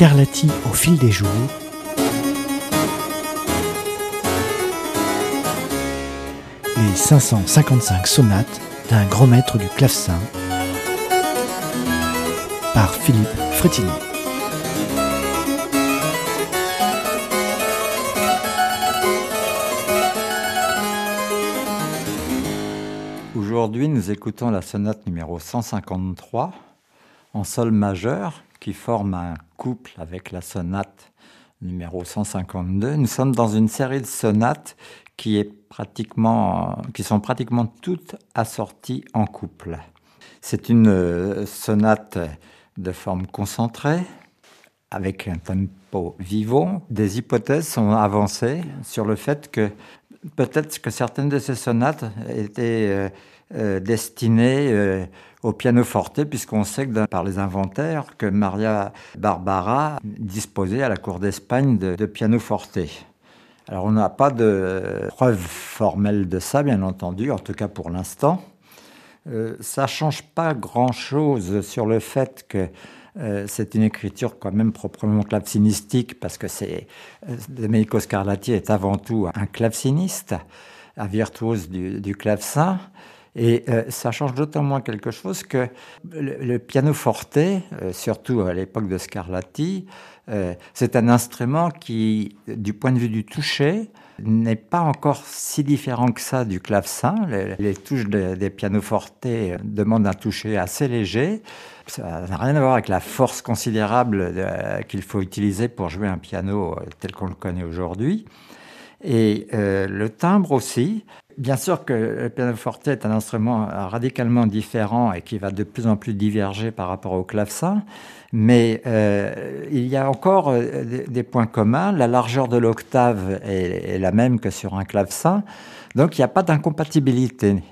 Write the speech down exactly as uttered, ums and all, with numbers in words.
Scarlatti au fil des jours. Les cinq cent cinquante-cinq sonates d'un grand maître du clavecin par Philippe Frétinier. Aujourd'hui, nous écoutons la sonate numéro cent cinquante-trois en sol majeur qui forme un couple avec la sonate numéro cent cinquante-deux. Nous sommes dans une série de sonates qui, est pratiquement, qui sont pratiquement toutes assorties en couple. C'est une sonate de forme concentrée avec un tempo vivo. Des hypothèses sont avancées sur le fait que peut-être que certaines de ces sonates étaient euh, euh, destinées euh, au pianoforte, puisqu'on sait que par les inventaires que Maria Barbara disposait à la cour d'Espagne de, de pianoforte. Alors on n'a pas de preuve formelle de ça, bien entendu, en tout cas pour l'instant. Euh, ça ne change pas grand-chose sur le fait que euh, c'est une écriture quand même proprement clavecinistique, parce que c'est, euh, Domenico Scarlatti est avant tout un claveciniste, un virtuose du, du clavecin. Et euh, ça change d'autant moins quelque chose que le, le pianoforte, euh, surtout à l'époque de Scarlatti, euh, c'est un instrument qui, du point de vue du toucher, n'est pas encore si différent que ça du clavecin. Les, les touches de, des pianoforte demandent un toucher assez léger. Ça n'a rien à voir avec la force considérable de, qu'il faut utiliser pour jouer un piano tel qu'on le connaît aujourd'hui. Et euh, le timbre aussi. Bien sûr que le pianoforte est un instrument radicalement différent et qui va de plus en plus diverger par rapport au clavecin, mais euh, il y a encore des, des points communs. La largeur de l'octave est, est la même que sur un clavecin, donc il n'y a pas d'incompatibilité.